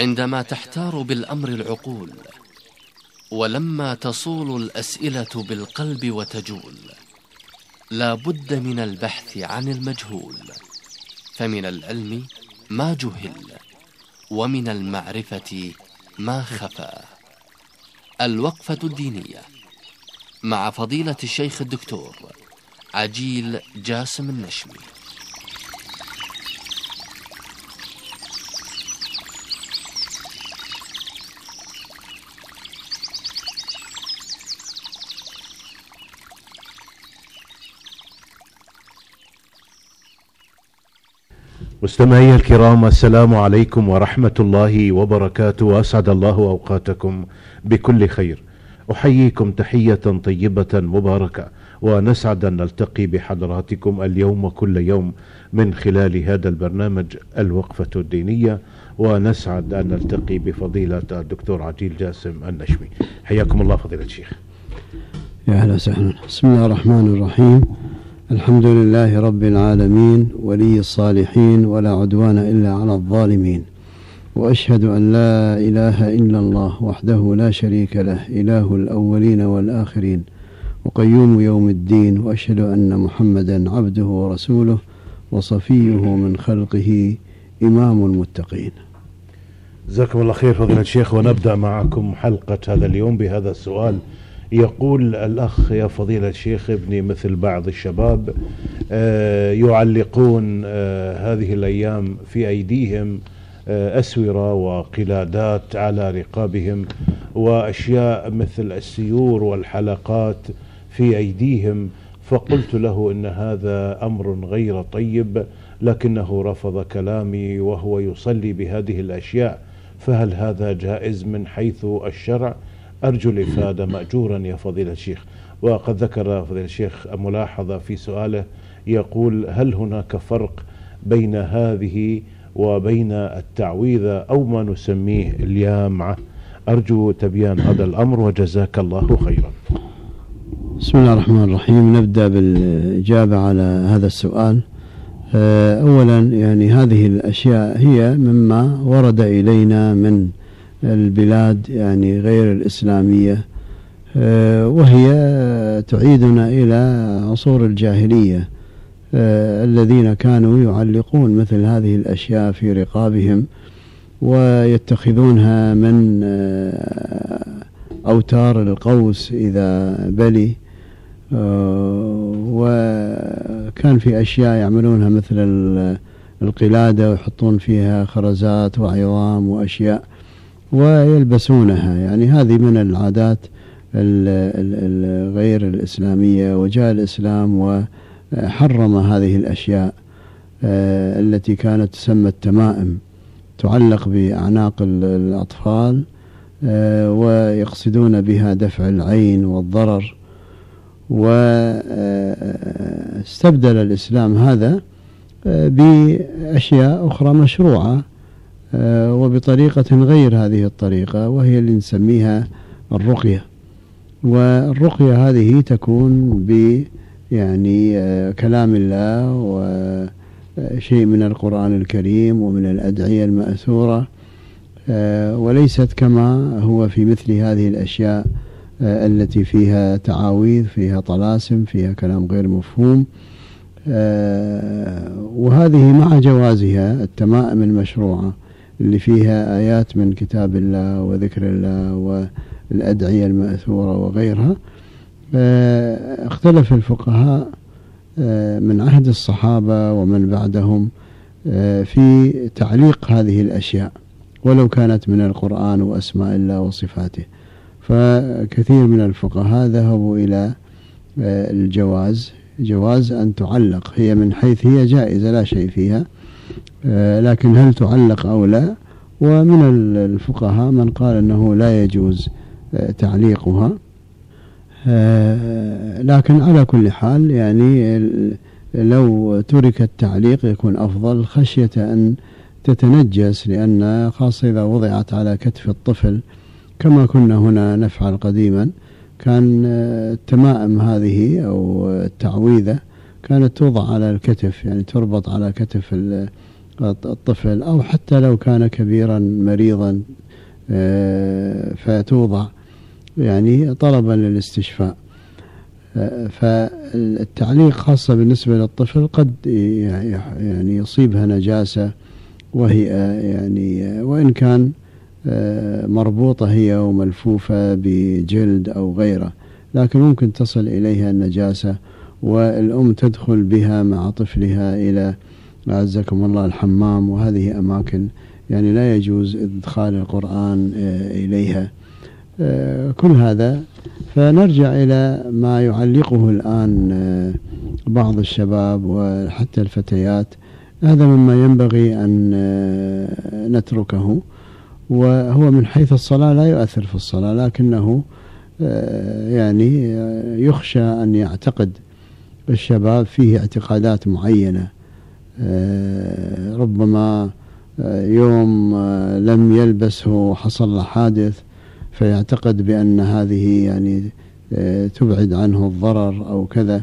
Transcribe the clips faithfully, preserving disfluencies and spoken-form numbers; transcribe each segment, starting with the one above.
عندما تحتار بالأمر العقول، ولما تصول الأسئلة بالقلب وتجول، لا بد من البحث عن المجهول، فمن العلم ما جهل، ومن المعرفة ما خفى. الوقفة الدينية مع فضيلة الشيخ الدكتور عجيل جاسم النشمي. مستمعي الكرام، السلام عليكم ورحمة الله وبركاته، وأسعد الله أوقاتكم بكل خير. أحييكم تحية طيبة مباركة، ونسعد أن نلتقي بحضراتكم اليوم وكل يوم من خلال هذا البرنامج الوقفة الدينية، ونسعد أن نلتقي بفضيلة الدكتور عجيل جاسم النشمي. حياكم الله فضيلة الشيخ. يا أهلا وسهلا. بسم الله الرحمن الرحيم. الحمد لله رب العالمين، ولي الصالحين، ولا عدوان إلا على الظالمين، وأشهد أن لا إله إلا الله وحده لا شريك له، إله الأولين والآخرين وقيوم يوم الدين، وأشهد أن محمدا عبده ورسوله وصفيه من خلقه إمام المتقين. جزاكم الله خير فضيلة الشيخ. ونبدأ معكم حلقة هذا اليوم بهذا السؤال. يقول الأخ: يا فضيلة الشيخ، ابني مثل بعض الشباب آه يعلقون آه هذه الأيام في أيديهم آه أسورة وقلادات على رقابهم، وأشياء مثل السيور والحلقات في أيديهم، فقلت له إن هذا أمر غير طيب، لكنه رفض كلامي وهو يصلي بهذه الأشياء، فهل هذا جائز من حيث الشرع؟ أرجو الإفادة مأجورا يا فضيلة الشيخ. وقد ذكر فضيلة الشيخ ملاحظة في سؤاله، يقول: هل هناك فرق بين هذه وبين التعويذة أو ما نسميه اليامعة؟ أرجو تبيان هذا الأمر، وجزاك الله خيرا. بسم الله الرحمن الرحيم. نبدأ بالإجابة على هذا السؤال. أولا، يعني هذه الأشياء هي مما ورد إلينا من البلاد يعني غير الإسلامية، وهي تعيدنا إلى عصور الجاهلية، الذين كانوا يعلقون مثل هذه الأشياء في رقابهم ويتخذونها من أوتار القوس إذا بلي، وكان في أشياء يعملونها مثل القلادة ويحطون فيها خرزات وعظام وأشياء ويلبسونها. يعني هذه من العادات الغير الإسلامية، وجاء الإسلام وحرم هذه الأشياء التي كانت تسمى التمائم، تعلق بأعناق الأطفال ويقصدون بها دفع العين والضرر. واستبدل الإسلام هذا بأشياء أخرى مشروعة وبطريقة غير هذه الطريقة، وهي اللي نسميها الرقية. والرقية هذه تكون ب يعني كلام الله وشيء من القرآن الكريم ومن الأدعية المأثورة، وليست كما هو في مثل هذه الأشياء التي فيها تعاويذ، فيها طلاسم، فيها كلام غير مفهوم. وهذه مع جوازها التمائم المشروعة اللي فيها آيات من كتاب الله وذكر الله والأدعية المأثورة وغيرها. اختلف الفقهاء من عهد الصحابة ومن بعدهم في تعليق هذه الأشياء، ولو كانت من القرآن وأسماء الله وصفاته. فكثير من الفقهاء ذهبوا إلى الجواز، جواز أن تعلق، هي من حيث هي جائزة لا شيء فيها، لكن هل تعلق أو لا؟ ومن الفقهاء من قال أنه لا يجوز تعليقها، لكن على كل حال يعني لو ترك التعليق يكون أفضل، خشية أن تتنجس، لأن خاصة إذا وضعت على كتف الطفل كما كنا هنا نفعل قديما، كان التمائم هذه أو التعويذة كانت توضع على الكتف، يعني تربط على كتف الطفل، أو حتى لو كان كبيرا مريضا فتوضع يعني طلبا للاستشفاء. فالتعليق خاصة بالنسبة للطفل قد يعني يصيبها نجاسة، وهي يعني وإن كان مربوطة هي وملفوفة بجلد أو غيره، لكن ممكن تصل إليها النجاسة والأم تدخل بها مع طفلها إلى أعزكم الله الحمام، وهذه أماكن يعني لا يجوز إدخال القرآن إليها. كل هذا فنرجع إلى ما يعلقه الآن بعض الشباب وحتى الفتيات، هذا مما ينبغي أن نتركه، وهو من حيث الصلاة لا يؤثر في الصلاة، لكنه يعني يخشى أن يعتقد الشباب فيه اعتقادات معينة، ربما يوم لم يلبسه حصل له حادث فيعتقد بأن هذه يعني تبعد عنه الضرر أو كذا،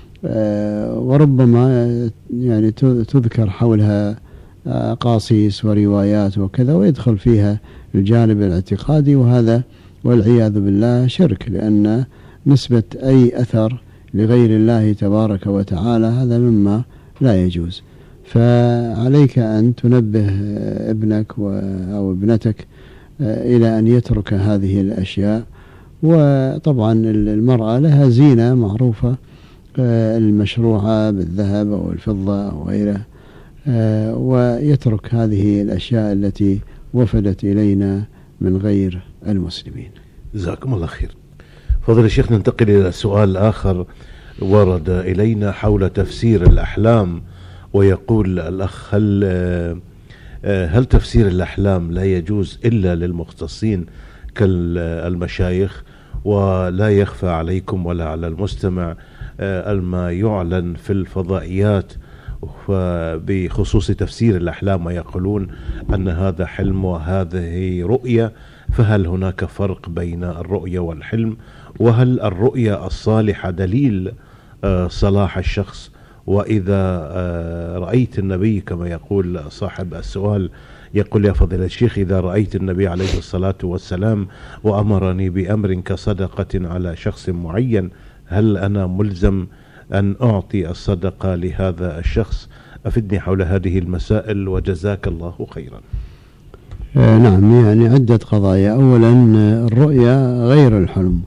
وربما يعني تذكر حولها قاصيص وروايات وكذا، ويدخل فيها الجانب الاعتقادي، وهذا والعياذ بالله شرك، لأن نسبة أي أثر لغير الله تبارك وتعالى هذا مما لا يجوز. فعليك أن تنبه ابنك أو ابنتك إلى أن يترك هذه الأشياء. وطبعا المرأة لها زينة معروفة المشروعة بالذهب أو الفضة أو غيره، ويترك هذه الأشياء التي وفدت إلينا من غير المسلمين. جزاكم الله خير. فضل الشيخ، ننتقل إلى سؤال آخر ورد إلينا حول تفسير الأحلام، ويقول الأخ: هل هل تفسير الأحلام لا يجوز إلا للمختصين كالمشايخ؟ ولا يخفى عليكم ولا على المستمع ما يعلن في الفضائيات بخصوص تفسير الأحلام، ويقولون أن هذا حلم وهذه رؤية، فهل هناك فرق بين الرؤية والحلم؟ وهل الرؤية الصالحة دليل صلاح الشخص؟ وإذا رأيت النبي كما يقول صاحب السؤال، يقول: يا فضيلة الشيخ، إذا رأيت النبي عليه الصلاة والسلام وأمرني بأمر كصدقة على شخص معين، هل أنا ملزم أن أعطي الصدقة لهذا الشخص؟ أفدني حول هذه المسائل وجزاك الله خيرا. آه نعم، يعني عدة قضايا. أولا الرؤيا غير الحلم.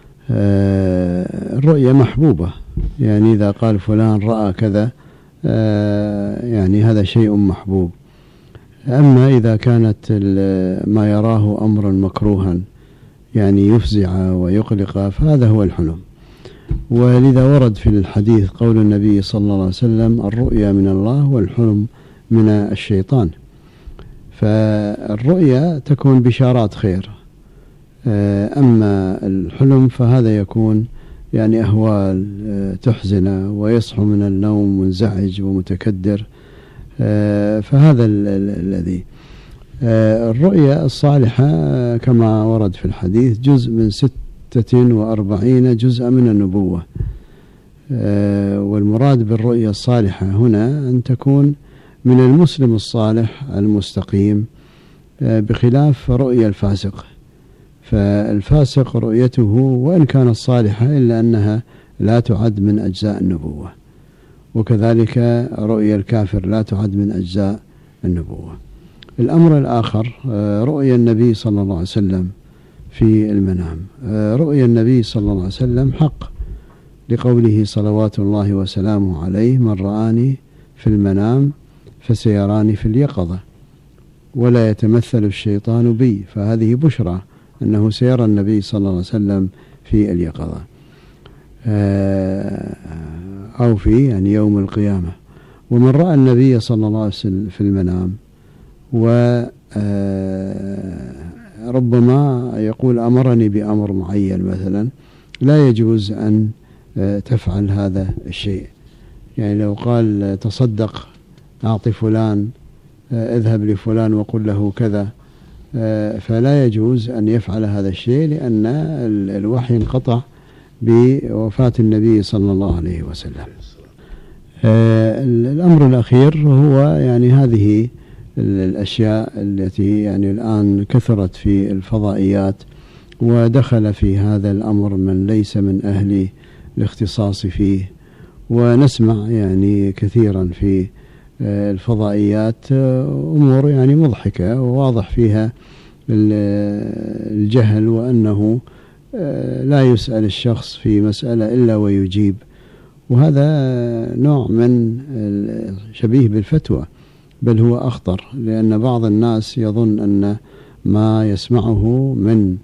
آه الرؤيا محبوبة، يعني إذا قال فلان رأى كذا آه يعني هذا شيء محبوب. أما إذا كانت ما يراه أمرا مكروها يعني يفزع ويقلق فهذا هو الحلم. ولذا ورد في الحديث قول النبي صلى الله عليه وسلم: الرؤيا من الله والحلم من الشيطان. فالرؤيا تكون بشارات خير، أما الحلم فهذا يكون يعني أهوال تحزنه ويصحو من النوم منزعج ومتكدر. فهذا الذي الرؤيا الصالحة كما ورد في الحديث جزء من ستة وأربعين جزءا من النبوة. والمراد بالرؤيا الصالحة هنا أن تكون من المسلم الصالح المستقيم، بخلاف رؤيا الفاسق. فالفاسق رؤيته وإن كانت صالحة إلا أنها لا تعد من أجزاء النبوة، وكذلك رؤيا الكافر لا تعد من أجزاء النبوة. الأمر الآخر رؤيا النبي صلى الله عليه وسلم في المنام. رؤيا النبي صلى الله عليه وسلم حق، لقوله صلوات الله وسلامه عليه: من رآني في المنام فسيراني في اليقظة ولا يتمثل الشيطان بي. فهذه بشرى أنه سيرى النبي صلى الله عليه وسلم في اليقظة أو في يعني يوم القيامة. ومن رأى النبي صلى الله عليه وسلم في المنام وربما يقول أمرني بأمر معين مثلا، لا يجوز أن تفعل هذا الشيء. يعني لو قال تصدق أعطي فلان، اذهب لفلان وقل له كذا، فلا يجوز أن يفعل هذا الشيء، لأن الوحي انقطع بوفاة النبي صلى الله عليه وسلم. الأمر الأخير هو يعني هذه الأشياء التي يعني الآن كثرت في الفضائيات، ودخل في هذا الأمر من ليس من أهل الاختصاص فيه، ونسمع يعني كثيرا في الفضائيات أمور يعني مضحكة وواضح فيها الجهل، وأنه لا يسأل الشخص في مسألة إلا ويجيب، وهذا نوع من شبيه بالفتوى، بل هو أخطر، لأن بعض الناس يظن أن ما يسمعه من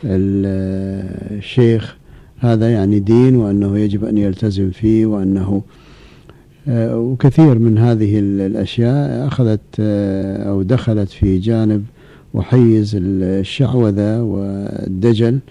الشيخ هذا يعني دين، وأنه يجب أن يلتزم فيه، وأنه وكثير من هذه الأشياء أخذت أو دخلت في جانب وحيز الشعوذة والدجل،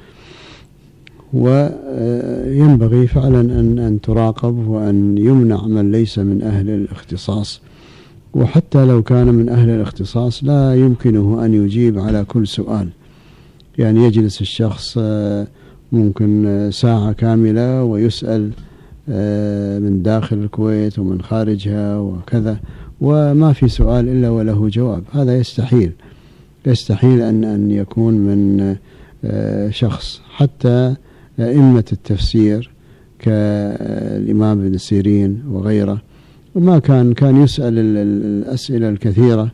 وينبغي فعلا أن أن تراقب وأن يمنع من ليس من أهل الاختصاص. وحتى لو كان من أهل الاختصاص لا يمكنه أن يجيب على كل سؤال، يعني يجلس الشخص ممكن ساعة كاملة ويسأل من داخل الكويت ومن خارجها وكذا، وما في سؤال إلا وله جواب. هذا يستحيل يستحيل أن أن يكون من شخص. حتى أئمة التفسير كالإمام ابن سيرين وغيره، وما كان كان يسأل الأسئلة الكثيرة،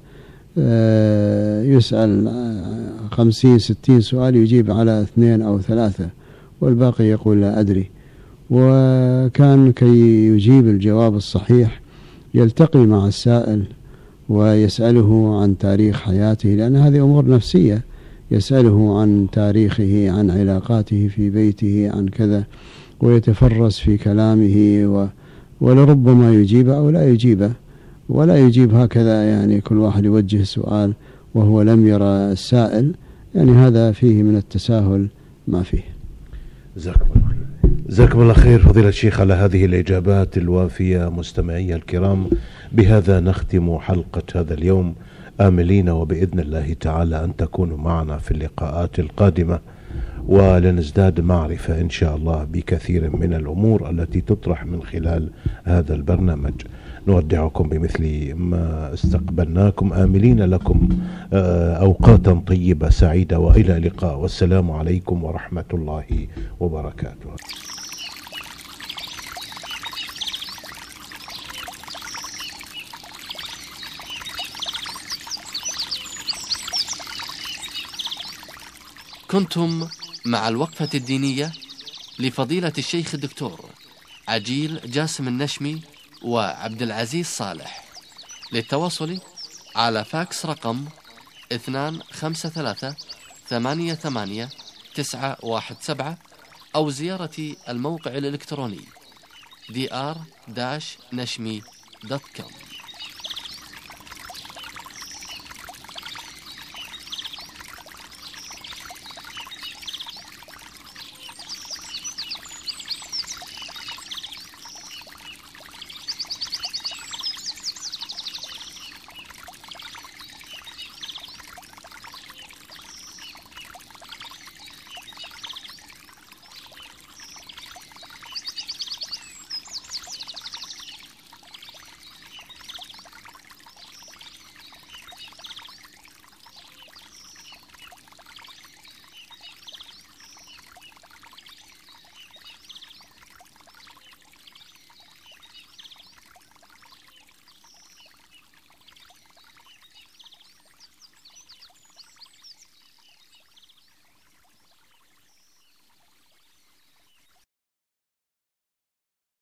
يسأل خمسين ستين سؤال يجيب على اثنين أو ثلاثة، والباقي يقول لا أدري. وكان كي يجيب الجواب الصحيح يلتقي مع السائل ويسأله عن تاريخ حياته، لأن هذه أمور نفسية، يسأله عن تاريخه، عن علاقاته في بيته، عن كذا، ويتفرس في كلامه، و ولربما يجيب أو لا يجيبه، ولا يجيب هكذا يعني كل واحد يوجه سؤال وهو لم يرى السائل، يعني هذا فيه من التساهل ما فيه. جزاكم الله خير. جزاكم الله خير فضيلة الشيخ على هذه الإجابات الوافية. مستمعي الكرام، بهذا نختم حلقة هذا اليوم، آملين وبإذن الله تعالى أن تكونوا معنا في اللقاءات القادمة، ولنزداد معرفة إن شاء الله بكثير من الأمور التي تطرح من خلال هذا البرنامج. نودعكم بمثل ما استقبلناكم، آملين لكم أوقاتا طيبة سعيدة، وإلى اللقاء، والسلام عليكم ورحمة الله وبركاته. كنتم مع الوقفة الدينية لفضيلة الشيخ الدكتور عجيل جاسم النشمي وعبد العزيز صالح. للتواصل على فاكس رقم اثنان خمسة ثلاثة ثمانية ثمانية تسعة واحد سبعة، أو زيارة الموقع الإلكتروني دي آر نشمي دوت كوم.